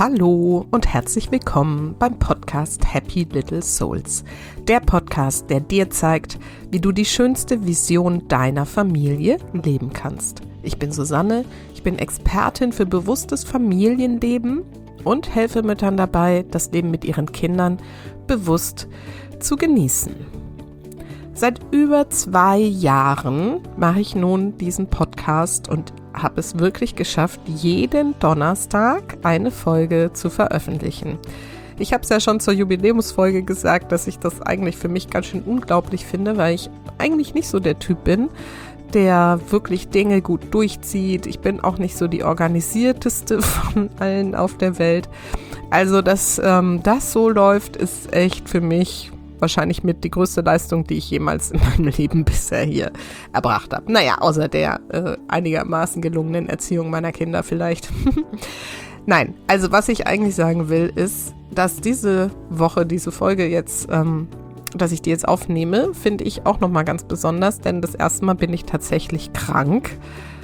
Hallo und herzlich willkommen beim Podcast Happy Little Souls. Der Podcast, der dir zeigt, wie du die schönste Vision deiner Familie leben kannst. Ich bin Susanne, ich bin Expertin für bewusstes Familienleben und helfe Müttern dabei, das Leben mit ihren Kindern bewusst zu genießen. Seit über 2 Jahren mache ich nun diesen Podcast und habe es wirklich geschafft, jeden Donnerstag eine Folge zu veröffentlichen. Ich habe es ja schon zur Jubiläumsfolge gesagt, dass ich das eigentlich für mich ganz schön unglaublich finde, weil ich eigentlich nicht so der Typ bin, der wirklich Dinge gut durchzieht. Ich bin auch nicht so die organisierteste von allen auf der Welt. Also, dass das so läuft, ist echt für mich wahrscheinlich mit die größte Leistung, die ich jemals in meinem Leben bisher hier erbracht habe. Naja, außer der einigermaßen gelungenen Erziehung meiner Kinder vielleicht. Nein, also was ich eigentlich sagen will, ist, dass diese Woche, diese Folge jetzt, dass ich die jetzt aufnehme, finde ich auch nochmal ganz besonders, denn das erste Mal bin ich tatsächlich krank.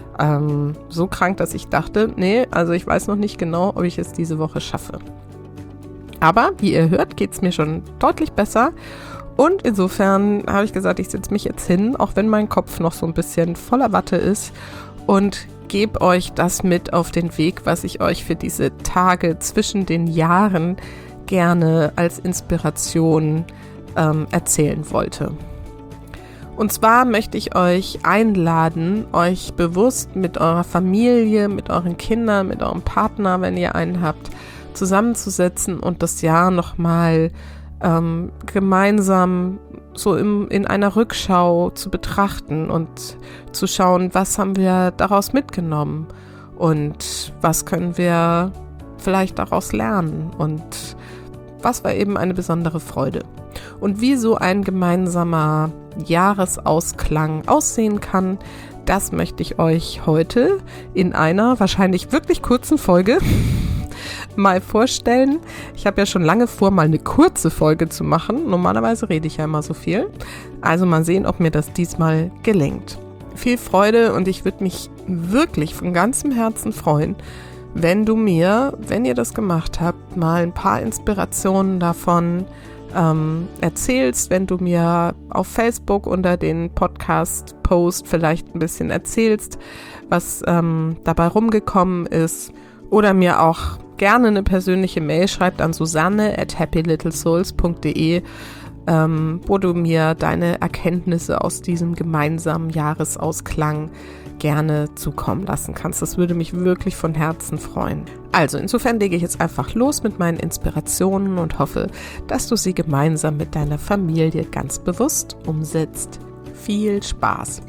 So krank, dass ich dachte, nee, also ich weiß noch nicht genau, ob ich es diese Woche schaffe. Aber, wie ihr hört, geht es mir schon deutlich besser und insofern habe ich gesagt, ich setze mich jetzt hin, auch wenn mein Kopf noch so ein bisschen voller Watte ist und gebe euch das mit auf den Weg, was ich euch für diese Tage zwischen den Jahren gerne als Inspiration erzählen wollte. Und zwar möchte ich euch einladen, euch bewusst mit eurer Familie, mit euren Kindern, mit eurem Partner, wenn ihr einen habt, zusammenzusetzen und das Jahr nochmal gemeinsam so in einer Rückschau zu betrachten und zu schauen, was haben wir daraus mitgenommen und was können wir vielleicht daraus lernen und was war eben eine besondere Freude. Und wie so ein gemeinsamer Jahresausklang aussehen kann, das möchte ich euch heute in einer wahrscheinlich wirklich kurzen Folge mal vorstellen. Ich habe ja schon lange vor, mal eine kurze Folge zu machen. Normalerweise rede ich ja immer so viel. Also mal sehen, ob mir das diesmal gelingt. Viel Freude und ich würde mich wirklich von ganzem Herzen freuen, wenn du mir, wenn ihr das gemacht habt, mal ein paar Inspirationen davon erzählst, wenn du mir auf Facebook unter den Podcast-Post vielleicht ein bisschen erzählst, was dabei rumgekommen ist oder mir auch gerne eine persönliche Mail schreibt an susanne@happylittlesouls.de, wo du mir deine Erkenntnisse aus diesem gemeinsamen Jahresausklang gerne zukommen lassen kannst. Das würde mich wirklich von Herzen freuen. Also insofern lege ich jetzt einfach los mit meinen Inspirationen und hoffe, dass du sie gemeinsam mit deiner Familie ganz bewusst umsetzt. Viel Spaß!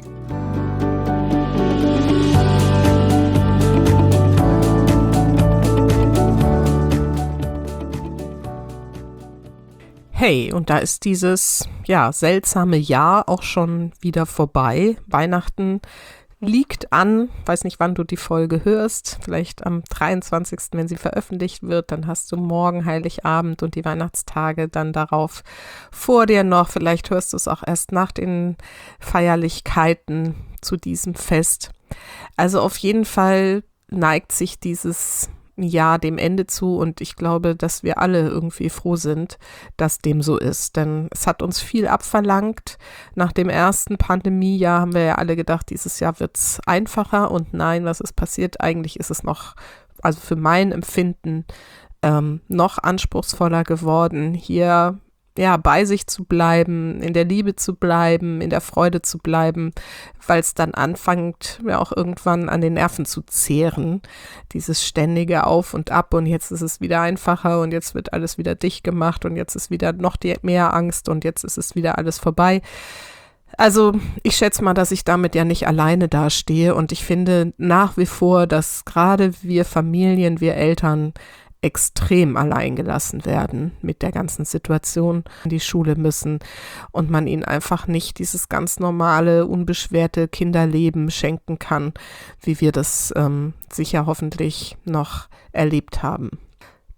Hey, und da ist dieses, seltsame Jahr auch schon wieder vorbei. Weihnachten liegt an, weiß nicht, wann du die Folge hörst, vielleicht am 23., wenn sie veröffentlicht wird, dann hast du morgen Heiligabend und die Weihnachtstage dann darauf vor dir noch. Vielleicht hörst du es auch erst nach den Feierlichkeiten zu diesem Fest. Also auf jeden Fall neigt sich dieses Jahr dem Ende zu und ich glaube, dass wir alle irgendwie froh sind, dass dem so ist, denn es hat uns viel abverlangt. Nach dem ersten Pandemiejahr haben wir ja alle gedacht, dieses Jahr wird's einfacher und nein, was ist passiert? Eigentlich ist es noch, also für mein Empfinden, noch anspruchsvoller geworden, hier bei sich zu bleiben, in der Liebe zu bleiben, in der Freude zu bleiben, weil es dann anfängt, mir auch irgendwann an den Nerven zu zehren, dieses ständige Auf und Ab und jetzt ist es wieder einfacher und jetzt wird alles wieder dicht gemacht und jetzt ist wieder noch mehr Angst und jetzt ist es wieder alles vorbei. Also ich schätze mal, dass ich damit ja nicht alleine dastehe und ich finde nach wie vor, dass gerade wir Familien, wir Eltern extrem allein gelassen werden mit der ganzen Situation, in die Schule müssen und man ihnen einfach nicht dieses ganz normale, unbeschwerte Kinderleben schenken kann, wie wir das sicher hoffentlich noch erlebt haben.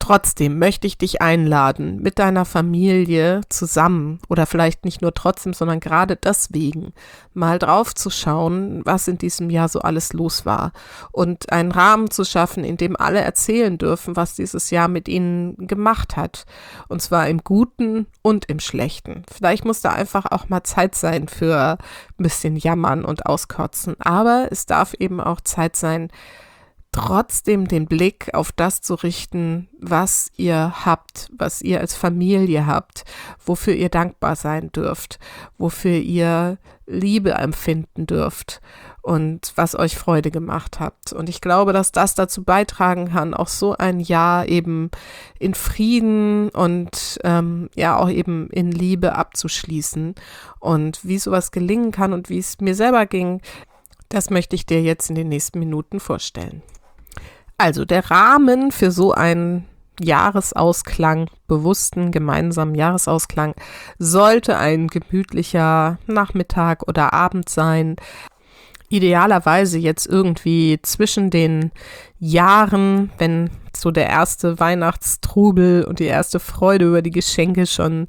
Trotzdem möchte ich dich einladen, mit deiner Familie zusammen oder vielleicht nicht nur trotzdem, sondern gerade deswegen mal drauf zu schauen, was in diesem Jahr so alles los war und einen Rahmen zu schaffen, in dem alle erzählen dürfen, was dieses Jahr mit ihnen gemacht hat. Und zwar im Guten und im Schlechten. Vielleicht muss da einfach auch mal Zeit sein für ein bisschen Jammern und Auskotzen, aber es darf eben auch Zeit sein, trotzdem den Blick auf das zu richten, was ihr habt, was ihr als Familie habt, wofür ihr dankbar sein dürft, wofür ihr Liebe empfinden dürft und was euch Freude gemacht habt. Und ich glaube, dass das dazu beitragen kann, auch so ein Jahr eben in Frieden und auch eben in Liebe abzuschließen. Und wie sowas gelingen kann und wie es mir selber ging, das möchte ich dir jetzt in den nächsten Minuten vorstellen. Also der Rahmen für so einen Jahresausklang, bewussten gemeinsamen Jahresausklang, sollte ein gemütlicher Nachmittag oder Abend sein. Idealerweise jetzt irgendwie zwischen den Jahren, wenn so der erste Weihnachtstrubel und die erste Freude über die Geschenke schon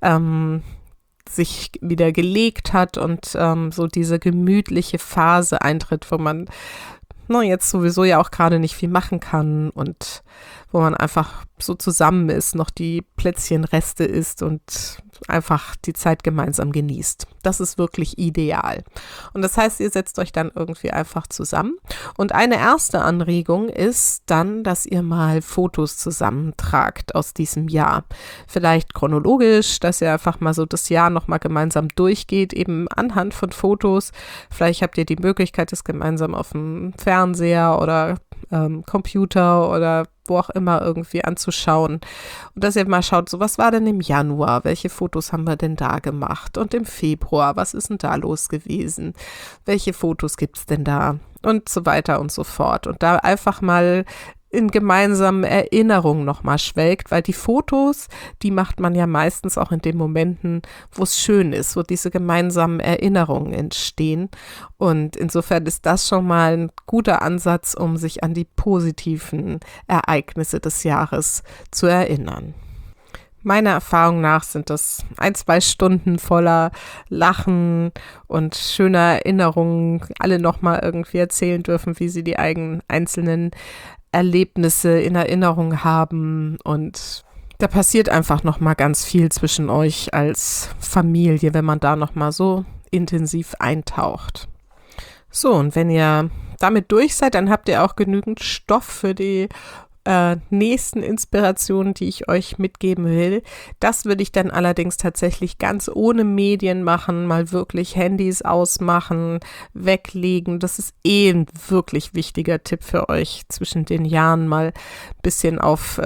sich wieder gelegt hat und so diese gemütliche Phase eintritt, wo man jetzt sowieso ja auch gerade nicht viel machen kann und wo man einfach so zusammen ist, noch die Plätzchenreste isst und einfach die Zeit gemeinsam genießt. Das ist wirklich ideal. Und das heißt, ihr setzt euch dann irgendwie einfach zusammen. Und eine erste Anregung ist dann, dass ihr mal Fotos zusammentragt aus diesem Jahr. Vielleicht chronologisch, dass ihr einfach mal so das Jahr nochmal gemeinsam durchgeht, eben anhand von Fotos. Vielleicht habt ihr die Möglichkeit, das gemeinsam auf dem Fernseher oder Computer oder wo auch immer irgendwie anzuschauen. Und dass ihr mal schaut, so was war denn im Januar? Welche Fotos haben wir denn da gemacht? Und im Februar, was ist denn da los gewesen? Welche Fotos gibt's denn da? Und so weiter und so fort. Und da einfach mal in gemeinsamen Erinnerungen nochmal schwelgt, weil die Fotos, die macht man ja meistens auch in den Momenten, wo es schön ist, wo diese gemeinsamen Erinnerungen entstehen. Und insofern ist das schon mal ein guter Ansatz, um sich an die positiven Ereignisse des Jahres zu erinnern. Meiner Erfahrung nach sind das 1-2 Stunden voller Lachen und schöner Erinnerungen, alle nochmal irgendwie erzählen dürfen, wie sie die eigenen einzelnen Erlebnisse in Erinnerung haben, und da passiert einfach nochmal ganz viel zwischen euch als Familie, wenn man da nochmal so intensiv eintaucht. So, und wenn ihr damit durch seid, dann habt ihr auch genügend Stoff für die nächsten Inspirationen, die ich euch mitgeben will. Das würde ich dann allerdings tatsächlich ganz ohne Medien machen, mal wirklich Handys ausmachen, weglegen. Das ist ein wirklich wichtiger Tipp für euch, zwischen den Jahren mal ein bisschen auf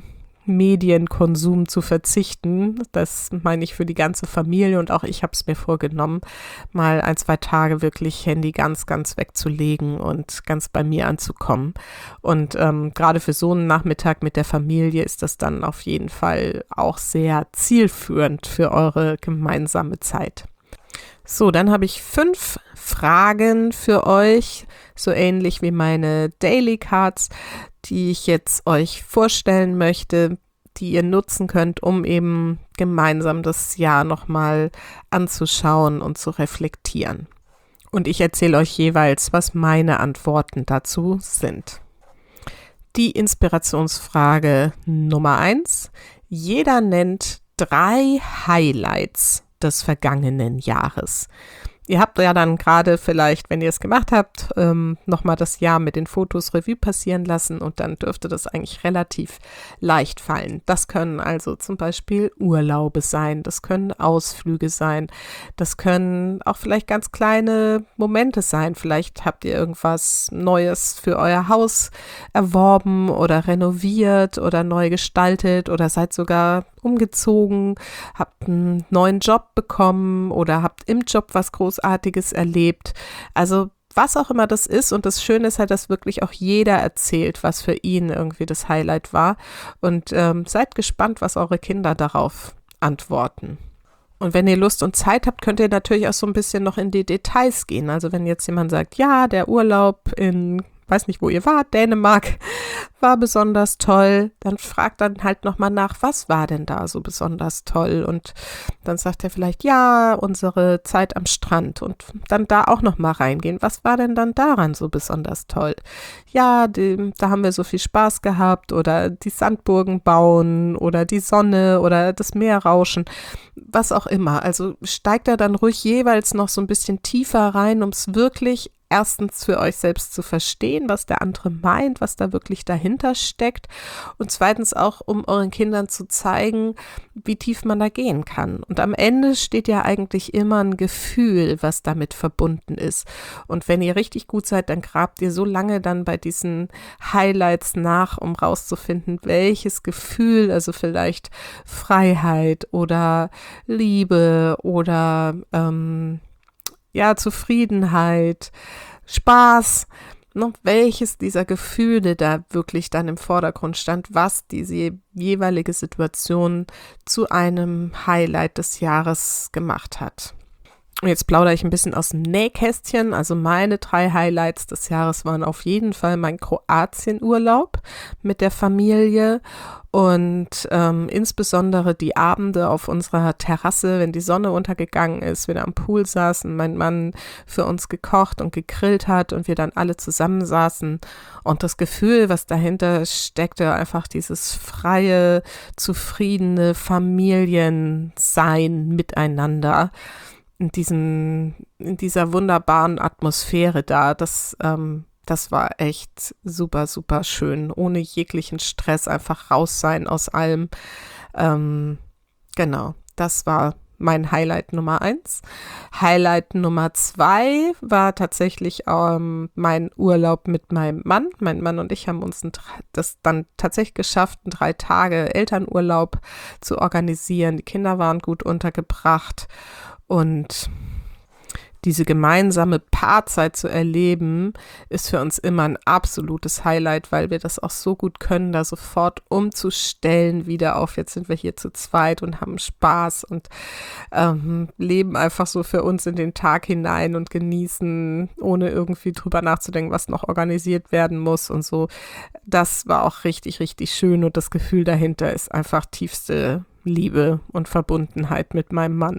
Medienkonsum zu verzichten. Das meine ich für die ganze Familie, und auch ich habe es mir vorgenommen, mal 1-2 Tage wirklich Handy ganz, ganz wegzulegen und ganz bei mir anzukommen. Und gerade für so einen Nachmittag mit der Familie ist das dann auf jeden Fall auch sehr zielführend für eure gemeinsame Zeit. So, dann habe ich 5 Fragen für euch, so ähnlich wie meine Daily Cards, die ich jetzt euch vorstellen möchte, die ihr nutzen könnt, um eben gemeinsam das Jahr nochmal anzuschauen und zu reflektieren. Und ich erzähle euch jeweils, was meine Antworten dazu sind. Die Inspirationsfrage Nummer 1. Jeder nennt 3 Highlights des vergangenen Jahres. Ihr habt ja dann gerade vielleicht, wenn ihr es gemacht habt, nochmal das Jahr mit den Fotos Revue passieren lassen, und dann dürfte das eigentlich relativ leicht fallen. Das können also zum Beispiel Urlaube sein, das können Ausflüge sein, das können auch vielleicht ganz kleine Momente sein. Vielleicht habt ihr irgendwas Neues für euer Haus erworben oder renoviert oder neu gestaltet oder seid sogar umgezogen, habt einen neuen Job bekommen oder habt im Job was Großartiges erlebt. Also was auch immer das ist, und das Schöne ist halt, dass wirklich auch jeder erzählt, was für ihn irgendwie das Highlight war, und seid gespannt, was eure Kinder darauf antworten. Und wenn ihr Lust und Zeit habt, könnt ihr natürlich auch so ein bisschen noch in die Details gehen. Also wenn jetzt jemand sagt, ja, der Urlaub in weiß nicht, wo ihr wart, Dänemark war besonders toll. Dann fragt dann halt nochmal nach, was war denn da so besonders toll? Und dann sagt er vielleicht, ja, unsere Zeit am Strand. Und dann da auch nochmal reingehen. Was war denn dann daran so besonders toll? Ja, da haben wir so viel Spaß gehabt oder die Sandburgen bauen oder die Sonne oder das Meer rauschen, was auch immer. Also steigt da dann ruhig jeweils noch so ein bisschen tiefer rein, um es wirklich erstens für euch selbst zu verstehen, was der andere meint, was da wirklich dahinter steckt und zweitens auch, um euren Kindern zu zeigen, wie tief man da gehen kann. Und am Ende steht ja eigentlich immer ein Gefühl, was damit verbunden ist. Und wenn ihr richtig gut seid, dann grabt ihr so lange dann bei diesen Highlights nach, um rauszufinden, welches Gefühl, also vielleicht Freiheit oder Liebe oder Zufriedenheit, Spaß, welches dieser Gefühle da wirklich dann im Vordergrund stand, was diese jeweilige Situation zu einem Highlight des Jahres gemacht hat. Und jetzt plaudere ich ein bisschen aus dem Nähkästchen. Also meine 3 Highlights des Jahres waren auf jeden Fall mein Kroatien-Urlaub mit der Familie und insbesondere die Abende auf unserer Terrasse, wenn die Sonne untergegangen ist, wir da am Pool saßen, mein Mann für uns gekocht und gegrillt hat und wir dann alle zusammensaßen und das Gefühl, was dahinter steckte, einfach dieses freie, zufriedene Familiensein miteinander. In dieser wunderbaren Atmosphäre da, das war echt super, super schön, ohne jeglichen Stress, einfach raus sein aus allem. Genau, das war mein Highlight Nummer 1. Highlight Nummer 2 war tatsächlich mein Urlaub mit meinem Mann. Mein Mann und ich haben uns das dann tatsächlich geschafft, einen 3 Tage Elternurlaub zu organisieren. Die Kinder waren gut untergebracht. Und diese gemeinsame Paarzeit zu erleben, ist für uns immer ein absolutes Highlight, weil wir das auch so gut können, da sofort umzustellen wieder auf, jetzt sind wir hier zu zweit und haben Spaß und leben einfach so für uns in den Tag hinein und genießen, ohne irgendwie drüber nachzudenken, was noch organisiert werden muss und so. Das war auch richtig, richtig schön und das Gefühl dahinter ist einfach tiefste Liebe und Verbundenheit mit meinem Mann.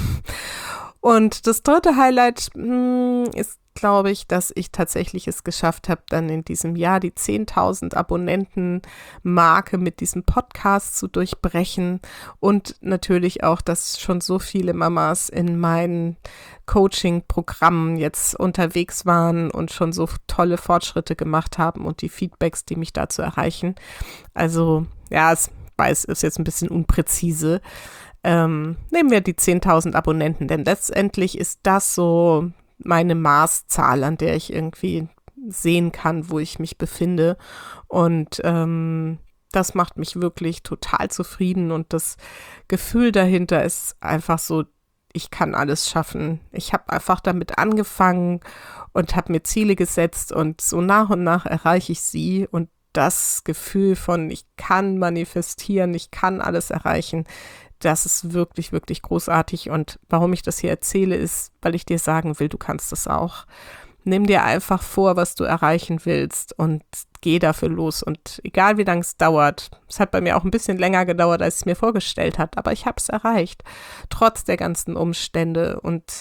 Und das 3. Highlight ist, glaube ich, dass ich tatsächlich es geschafft habe, dann in diesem Jahr die 10.000 Abonnenten-Marke mit diesem Podcast zu durchbrechen und natürlich auch, dass schon so viele Mamas in meinen Coaching-Programmen jetzt unterwegs waren und schon so tolle Fortschritte gemacht haben und die Feedbacks, die mich dazu erreichen. Also, ja, es ist jetzt ein bisschen unpräzise. Nehmen wir die 10.000 Abonnenten, denn letztendlich ist das so meine Maßzahl, an der ich irgendwie sehen kann, wo ich mich befinde und das macht mich wirklich total zufrieden und das Gefühl dahinter ist einfach so, ich kann alles schaffen. Ich habe einfach damit angefangen und habe mir Ziele gesetzt und so nach und nach erreiche ich sie und das Gefühl von, ich kann manifestieren, ich kann alles erreichen, das ist wirklich, wirklich großartig. Und warum ich das hier erzähle, ist, weil ich dir sagen will, du kannst das auch. Nimm dir einfach vor, was du erreichen willst und geh dafür los. Und egal wie lange es dauert, es hat bei mir auch ein bisschen länger gedauert, als ich es mir vorgestellt habe, aber ich habe es erreicht, trotz der ganzen Umstände. Und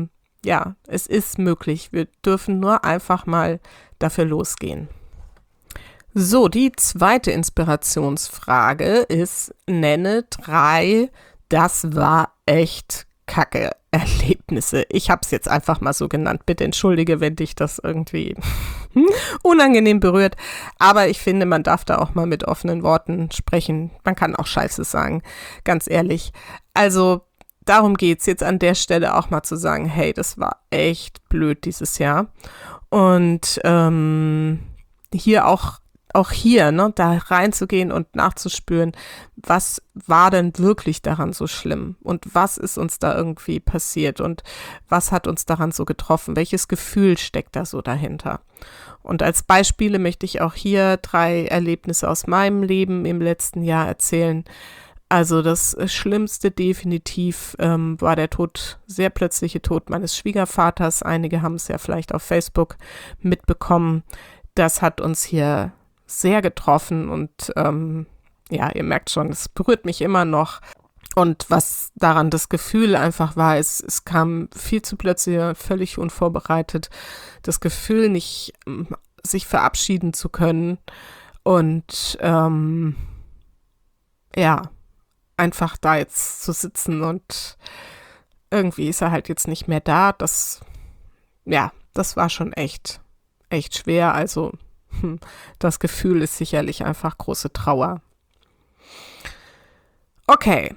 es ist möglich. Wir dürfen nur einfach mal dafür losgehen. So, die 2. Inspirationsfrage ist, nenne 3, das war echt Kacke Erlebnisse. Ich habe es jetzt einfach mal so genannt. Bitte entschuldige, wenn dich das irgendwie unangenehm berührt. Aber ich finde, man darf da auch mal mit offenen Worten sprechen. Man kann auch Scheiße sagen, ganz ehrlich. Also darum geht's jetzt an der Stelle auch mal zu sagen, hey, das war echt blöd dieses Jahr. Und hier auch hier, ne, da reinzugehen und nachzuspüren, was war denn wirklich daran so schlimm und was ist uns da irgendwie passiert und was hat uns daran so getroffen, welches Gefühl steckt da so dahinter. Und als Beispiele möchte ich auch hier 3 Erlebnisse aus meinem Leben im letzten Jahr erzählen. Also das Schlimmste definitiv war der sehr plötzliche Tod meines Schwiegervaters. Einige haben es ja vielleicht auf Facebook mitbekommen. das hat uns hier sehr getroffen und ja, ihr merkt schon, es berührt mich immer noch. Und was daran das Gefühl einfach war, es kam viel zu plötzlich, völlig unvorbereitet, das Gefühl, nicht sich verabschieden zu können und ja, einfach da jetzt zu sitzen und irgendwie ist er halt jetzt nicht mehr da. Das war schon echt schwer. Also das Gefühl ist sicherlich einfach große Trauer. Okay,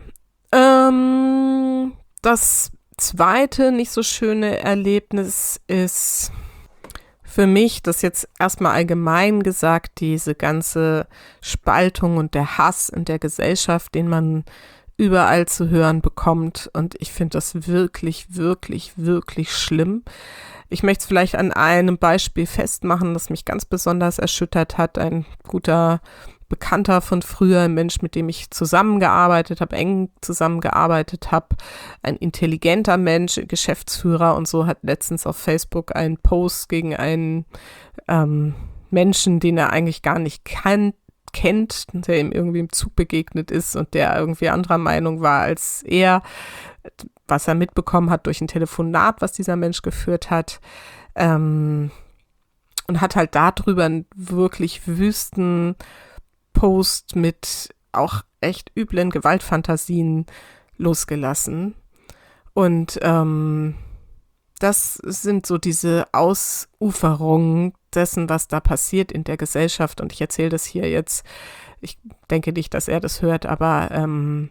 das zweite nicht so schöne Erlebnis ist für mich, das jetzt erstmal allgemein gesagt, diese ganze Spaltung und der Hass in der Gesellschaft, den man überall zu hören bekommt. Und ich finde das wirklich, wirklich, wirklich schlimm. Ich möchte es vielleicht an einem Beispiel festmachen, das mich ganz besonders erschüttert hat. Ein guter Bekannter von früher, ein Mensch, mit dem ich eng zusammengearbeitet habe, ein intelligenter Mensch, Geschäftsführer und so, hat letztens auf Facebook einen Post gegen einen Menschen, den er eigentlich gar nicht kennt, der ihm irgendwie im Zug begegnet ist und der irgendwie anderer Meinung war als er, was er mitbekommen hat durch ein Telefonat, was dieser Mensch geführt hat, und hat halt darüber einen wirklich wüsten Post mit auch echt üblen Gewaltfantasien losgelassen. Und das sind so diese Ausuferungen dessen, was da passiert in der Gesellschaft. Und ich erzähle das hier jetzt, ich denke nicht, dass er das hört, aber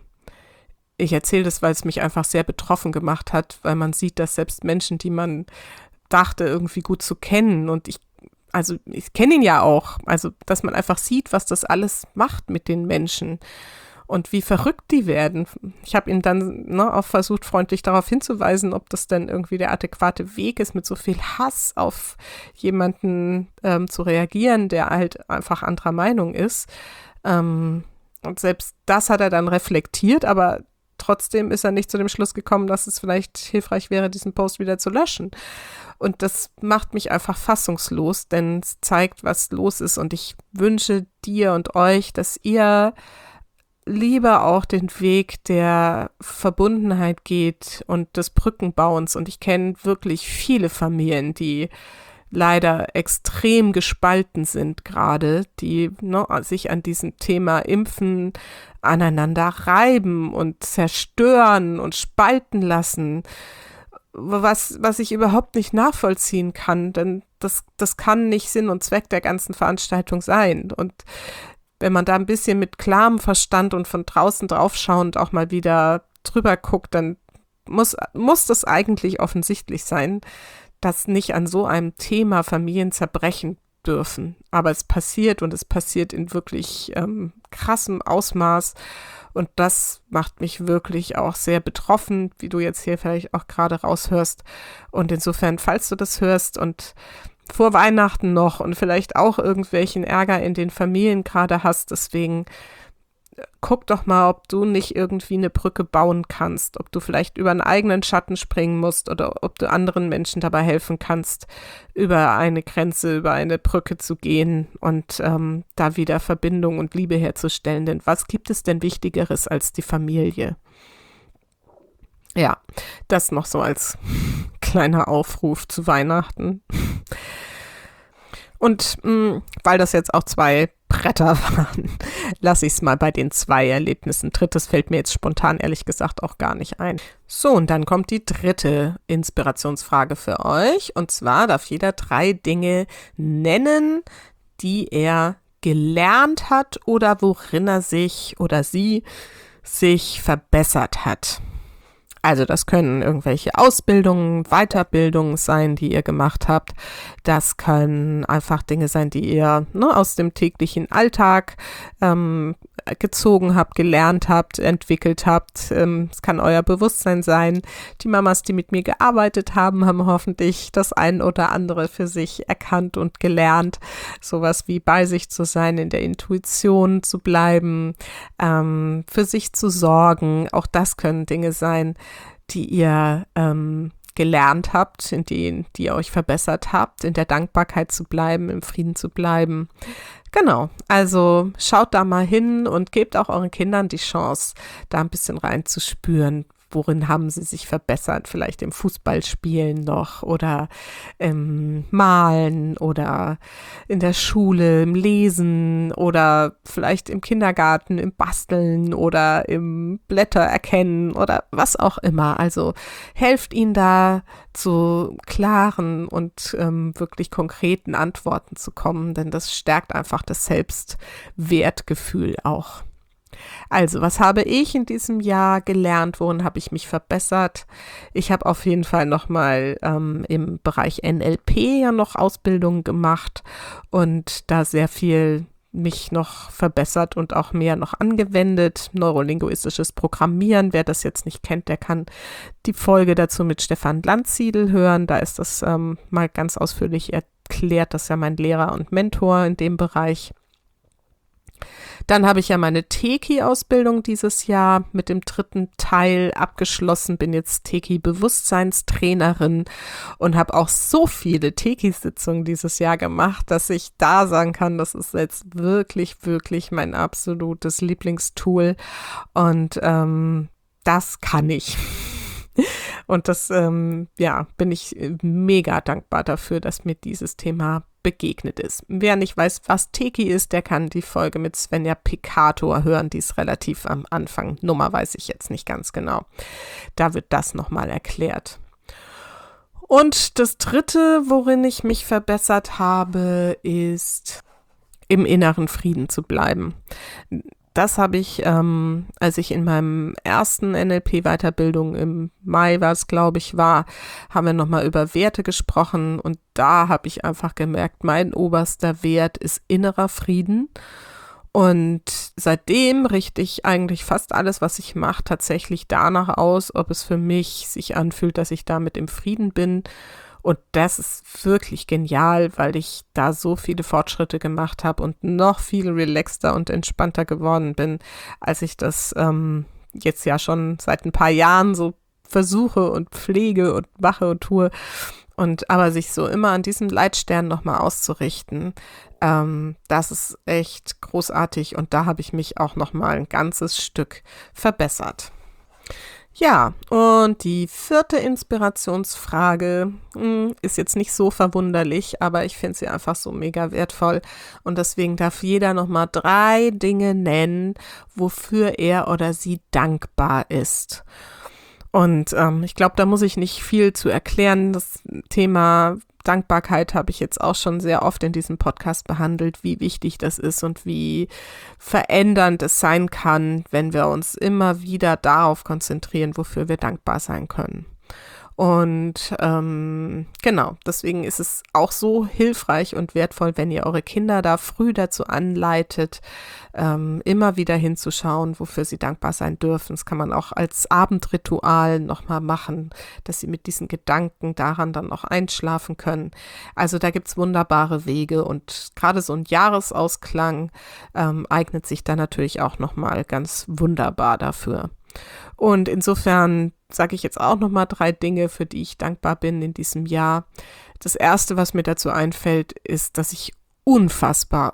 ich erzähle das, weil es mich einfach sehr betroffen gemacht hat, weil man sieht, dass selbst Menschen, die man dachte, irgendwie gut zu kennen, und ich kenne ihn ja auch, also dass man einfach sieht, was das alles macht mit den Menschen und wie verrückt die werden. Ich habe ihn dann auch versucht, freundlich darauf hinzuweisen, ob das denn irgendwie der adäquate Weg ist, mit so viel Hass auf jemanden zu reagieren, der halt einfach anderer Meinung ist. Und selbst das hat er dann reflektiert, aber trotzdem ist er nicht zu dem Schluss gekommen, dass es vielleicht hilfreich wäre, diesen Post wieder zu löschen. Und das macht mich einfach fassungslos, denn es zeigt, was los ist. Und ich wünsche dir und euch, dass ihr lieber auch den Weg der Verbundenheit geht und des Brückenbauens. Und ich kenne wirklich viele Familien, die leider extrem gespalten sind gerade, die sich an diesem Thema Impfen aneinander reiben und zerstören und spalten lassen. Was ich überhaupt nicht nachvollziehen kann, denn das kann nicht Sinn und Zweck der ganzen Veranstaltung sein. Und wenn man da ein bisschen mit klarem Verstand und von draußen draufschauend auch mal wieder drüber guckt, dann muss das eigentlich offensichtlich sein, dass nicht an so einem Thema Familien zerbrechen dürfen. Aber es passiert und es passiert in wirklich krassem Ausmaß. Und das macht mich wirklich auch sehr betroffen, wie du jetzt hier vielleicht auch gerade raushörst. Und insofern, falls du das hörst und vor Weihnachten noch und vielleicht auch irgendwelchen Ärger in den Familien gerade hast, deswegen guck doch mal, ob du nicht irgendwie eine Brücke bauen kannst, ob du vielleicht über einen eigenen Schatten springen musst oder ob du anderen Menschen dabei helfen kannst, über eine Grenze, über eine Brücke zu gehen und da wieder Verbindung und Liebe herzustellen. Denn was gibt es denn Wichtigeres als die Familie? Ja, das noch so als kleiner Aufruf zu Weihnachten. Und weil das jetzt auch 2 Bretter waren, lasse ich es mal bei den 2 Erlebnissen. Drittes fällt mir jetzt spontan ehrlich gesagt auch gar nicht ein. So, und dann kommt die dritte Inspirationsfrage für euch. Und zwar darf jeder 3 Dinge nennen, die er gelernt hat oder worin er sich oder sie sich verbessert hat. Also das können irgendwelche Ausbildungen, Weiterbildungen sein, die ihr gemacht habt. Das können einfach Dinge sein, die ihr aus dem täglichen Alltag gezogen habt, gelernt habt, entwickelt habt. Es kann euer Bewusstsein sein. Die Mamas, die mit mir gearbeitet haben, haben hoffentlich das ein oder andere für sich erkannt und gelernt. Sowas wie bei sich zu sein, in der Intuition zu bleiben, für sich zu sorgen. Auch das können Dinge sein, die ihr gelernt habt, in denen ihr euch verbessert habt, in der Dankbarkeit zu bleiben, im Frieden zu bleiben. Genau, also schaut da mal hin und gebt auch euren Kindern die Chance, da ein bisschen reinzuspüren, worin haben sie sich verbessert, vielleicht im Fußballspielen noch oder im Malen oder in der Schule, im Lesen oder vielleicht im Kindergarten, im Basteln oder im Blätter erkennen oder was auch immer. Also helft ihnen da zu klaren und wirklich konkreten Antworten zu kommen, denn das stärkt einfach das Selbstwertgefühl auch. Also, was habe ich in diesem Jahr gelernt? Worin habe ich mich verbessert? Ich habe auf jeden Fall nochmal im Bereich NLP ja noch Ausbildungen gemacht und da sehr viel mich noch verbessert und auch mehr noch angewendet. Neurolinguistisches Programmieren, wer das jetzt nicht kennt, der kann die Folge dazu mit Stefan Landsiedel hören. Da ist das mal ganz ausführlich erklärt. Das ist ja mein Lehrer und Mentor in dem Bereich. Dann habe ich ja meine Teki-Ausbildung dieses Jahr mit dem 3. Teil abgeschlossen, bin jetzt Teki-Bewusstseinstrainerin und habe auch so viele Teki-Sitzungen dieses Jahr gemacht, dass ich da sagen kann, das ist jetzt wirklich, wirklich mein absolutes Lieblingstool und das kann ich. Und das, bin ich mega dankbar dafür, dass mir dieses Thema begegnet ist. Wer nicht weiß, was Teki ist, der kann die Folge mit Svenja Picator hören. Die ist relativ am Anfang. Nummer weiß ich jetzt nicht ganz genau. Da wird das nochmal erklärt. Und das 3., worin ich mich verbessert habe, ist im inneren Frieden zu bleiben. Das habe ich, als ich in meinem ersten NLP-Weiterbildung im Mai, war es, glaube ich, haben wir nochmal über Werte gesprochen und da habe ich einfach gemerkt, mein oberster Wert ist innerer Frieden und seitdem richte ich eigentlich fast alles, was ich mache, tatsächlich danach aus, ob es für mich sich anfühlt, dass ich damit im Frieden bin. Und das ist wirklich genial, weil ich da so viele Fortschritte gemacht habe und noch viel relaxter und entspannter geworden bin, als ich das jetzt ja schon seit ein paar Jahren so versuche und pflege und mache und tue. Und aber sich so immer an diesem Leitstern nochmal auszurichten, das ist echt großartig. Und da habe ich mich auch nochmal ein ganzes Stück verbessert. Ja, und die 4. Inspirationsfrage ist jetzt nicht so verwunderlich, aber ich finde sie einfach so mega wertvoll und deswegen darf jeder nochmal 3 Dinge nennen, wofür er oder sie dankbar ist. Und ich glaube, da muss ich nicht viel zu erklären. Das Thema Dankbarkeit habe ich jetzt auch schon sehr oft in diesem Podcast behandelt, wie wichtig das ist und wie verändernd es sein kann, wenn wir uns immer wieder darauf konzentrieren, wofür wir dankbar sein können. Und genau, deswegen ist es auch so hilfreich und wertvoll, wenn ihr eure Kinder da früh dazu anleitet, immer wieder hinzuschauen, wofür sie dankbar sein dürfen. Das kann man auch als Abendritual nochmal machen, dass sie mit diesen Gedanken daran dann noch einschlafen können. Also da gibt's wunderbare Wege und gerade so ein Jahresausklang eignet sich da natürlich auch nochmal ganz wunderbar dafür. Und insofern sage ich jetzt auch nochmal 3 Dinge, für die ich dankbar bin in diesem Jahr. Das erste, was mir dazu einfällt, ist, dass ich unfassbar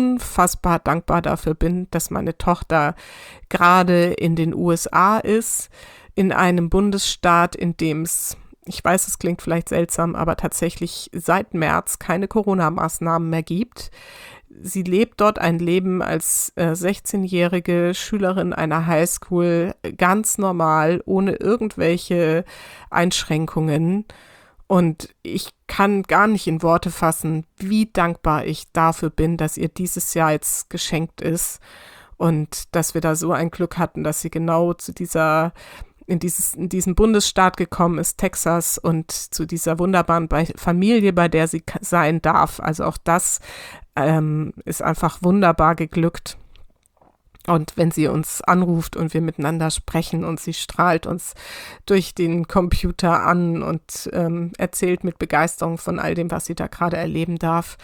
dankbar dafür bin, dass meine Tochter gerade in den USA ist, in einem Bundesstaat, in dem es, ich weiß, es klingt vielleicht seltsam, aber tatsächlich seit März keine Corona-Maßnahmen mehr gibt. Sie lebt dort ein Leben als 16-jährige Schülerin einer Highschool, ganz normal, ohne irgendwelche Einschränkungen. Und ich kann gar nicht in Worte fassen, wie dankbar ich dafür bin, dass ihr dieses Jahr jetzt geschenkt ist und dass wir da so ein Glück hatten, dass sie genau zu in diesen Bundesstaat gekommen ist, Texas, und zu dieser wunderbaren Familie, bei der sie sein darf. Also auch das ist einfach wunderbar geglückt. Und wenn sie uns anruft und wir miteinander sprechen und sie strahlt uns durch den Computer an und erzählt mit Begeisterung von all dem, was sie da gerade erleben darf,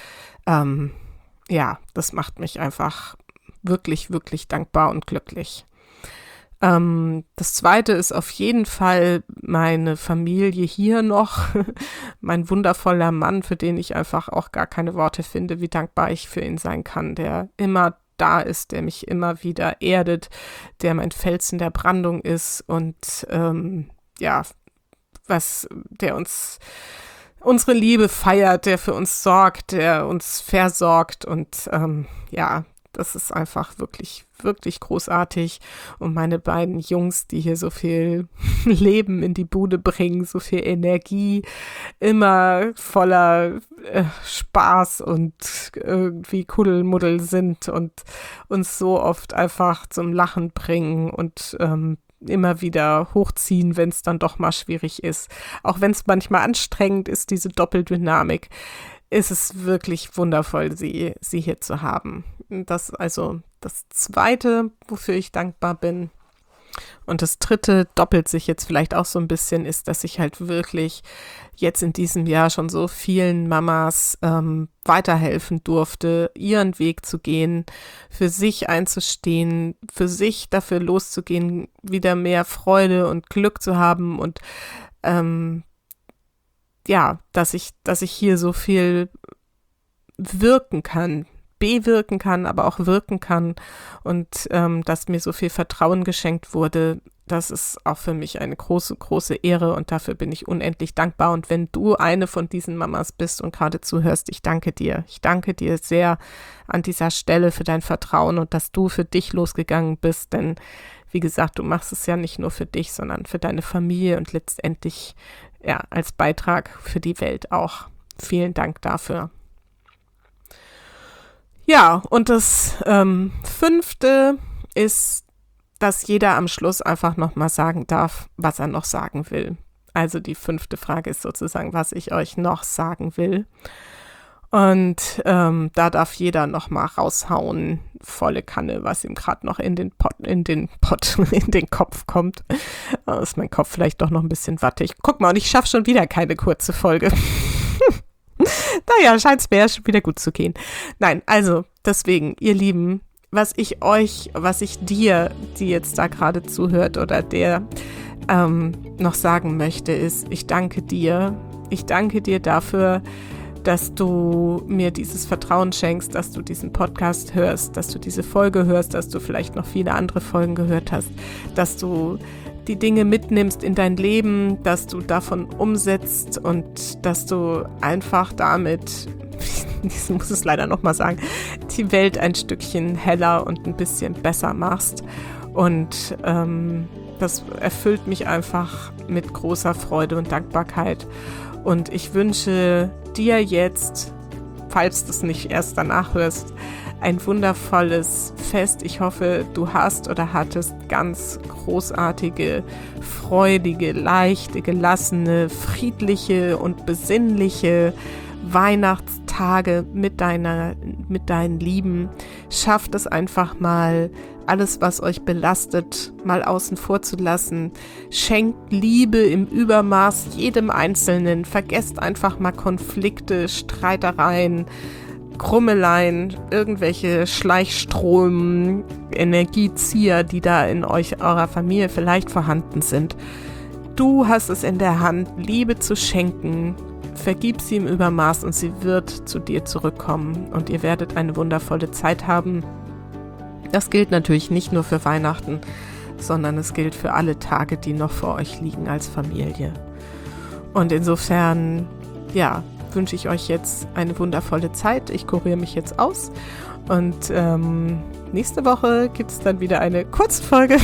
das macht mich einfach wirklich, wirklich dankbar und glücklich. Das zweite ist auf jeden Fall meine Familie hier noch, mein wundervoller Mann, für den ich einfach auch gar keine Worte finde, wie dankbar ich für ihn sein kann, der immer da ist, der mich immer wieder erdet, der mein Fels in der Brandung ist und der uns unsere Liebe feiert, der für uns sorgt, der uns versorgt und das ist einfach wirklich, wirklich großartig. Und meine beiden Jungs, die hier so viel Leben in die Bude bringen, so viel Energie, immer voller Spaß und irgendwie Kuddelmuddel sind und uns so oft einfach zum Lachen bringen und immer wieder hochziehen, wenn es dann doch mal schwierig ist. Auch wenn es manchmal anstrengend ist, diese Doppeldynamik, ist es wirklich wundervoll, sie hier zu haben. Das ist also das Zweite, wofür ich dankbar bin. Und das Dritte doppelt sich jetzt vielleicht auch so ein bisschen, ist, dass ich halt wirklich jetzt in diesem Jahr schon so vielen Mamas weiterhelfen durfte, ihren Weg zu gehen, für sich einzustehen, für sich dafür loszugehen, wieder mehr Freude und Glück zu haben und dass ich hier so viel wirken kann, bewirken kann, aber auch wirken kann und dass mir so viel Vertrauen geschenkt wurde, das ist auch für mich eine große, große Ehre und dafür bin ich unendlich dankbar. Und wenn du eine von diesen Mamas bist und gerade zuhörst, ich danke dir. Ich danke dir sehr an dieser Stelle für dein Vertrauen und dass du für dich losgegangen bist, denn wie gesagt, du machst es ja nicht nur für dich, sondern für deine Familie und letztendlich als Beitrag für die Welt auch. Vielen Dank dafür. Ja, und das Fünfte ist, dass jeder am Schluss einfach nochmal sagen darf, was er noch sagen will. Also die 5. Frage ist sozusagen, was ich euch noch sagen will. Und da darf jeder nochmal raushauen, volle Kanne, was ihm gerade noch in den Kopf kommt. Ist mein Kopf vielleicht doch noch ein bisschen wattig. Guck mal, und ich schaffe schon wieder keine kurze Folge. Naja, scheint es mir ja schon wieder gut zu gehen. Nein, also deswegen, ihr Lieben, was ich dir, die jetzt da gerade zuhört oder der noch sagen möchte, ist, ich danke dir. Ich danke dir dafür, dass du mir dieses Vertrauen schenkst, dass du diesen Podcast hörst, dass du diese Folge hörst, dass du vielleicht noch viele andere Folgen gehört hast, dass du die Dinge mitnimmst in dein Leben, dass du davon umsetzt und dass du einfach damit, ich muss es leider nochmal sagen, die Welt ein Stückchen heller und ein bisschen besser machst. Und das erfüllt mich einfach mit großer Freude und Dankbarkeit. Und ich wünsche dir jetzt, falls du es nicht erst danach hörst, ein wundervolles Fest. Ich hoffe, du hast oder hattest ganz großartige, freudige, leichte, gelassene, friedliche und besinnliche Weihnachtstage mit deinen Lieben. Schafft es einfach mal, alles, was euch belastet, mal außen vor zu lassen. Schenkt Liebe im Übermaß jedem Einzelnen. Vergesst einfach mal Konflikte, Streitereien, Krummeleien, irgendwelche Schleichstrom, Energiezieher, die da in eurer Familie vielleicht vorhanden sind. Du hast es in der Hand, Liebe zu schenken. Vergib sie im Übermaß und sie wird zu dir zurückkommen und ihr werdet eine wundervolle Zeit haben. Das gilt natürlich nicht nur für Weihnachten, sondern es gilt für alle Tage, die noch vor euch liegen als Familie. Und insofern, wünsche ich euch jetzt eine wundervolle Zeit. Ich kuriere mich jetzt aus und nächste Woche gibt es dann wieder eine Kurzfolge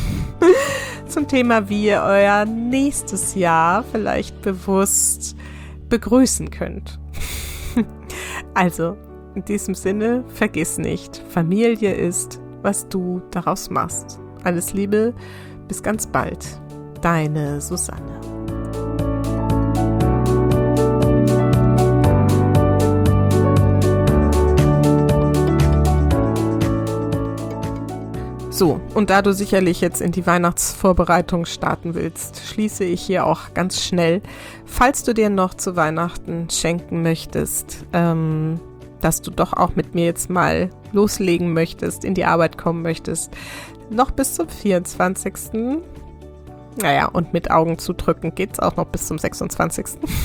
zum Thema, wie ihr euer nächstes Jahr vielleicht bewusst begrüßen könnt. Also, in diesem Sinne, vergiss nicht, Familie ist, was du daraus machst. Alles Liebe, bis ganz bald. Deine Susanne. So, und da du sicherlich jetzt in die Weihnachtsvorbereitung starten willst, schließe ich hier auch ganz schnell, falls du dir noch zu Weihnachten schenken möchtest, dass du doch auch mit mir jetzt mal loslegen möchtest, in die Arbeit kommen möchtest, noch bis zum 24. Naja, und mit Augen zudrücken geht es auch noch bis zum 26.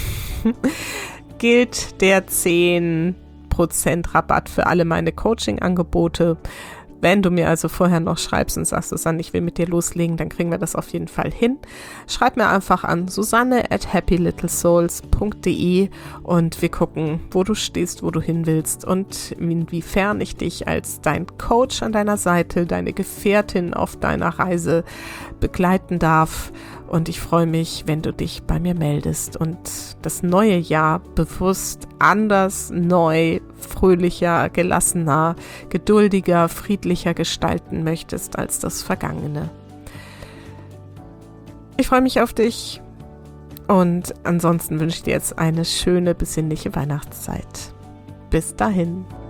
gilt der 10% Rabatt für alle meine Coaching-Angebote. Wenn du mir also vorher noch schreibst und sagst, Susanne, ich will mit dir loslegen, dann kriegen wir das auf jeden Fall hin. Schreib mir einfach an susanne@happylittlesouls.de und wir gucken, wo du stehst, wo du hin willst und inwiefern ich dich als dein Coach an deiner Seite, deine Gefährtin auf deiner Reise begleiten darf. Und ich freue mich, wenn du dich bei mir meldest und das neue Jahr bewusst anders, neu, fröhlicher, gelassener, geduldiger, friedlicher gestalten möchtest als das Vergangene. Ich freue mich auf dich und ansonsten wünsche ich dir jetzt eine schöne, besinnliche Weihnachtszeit. Bis dahin.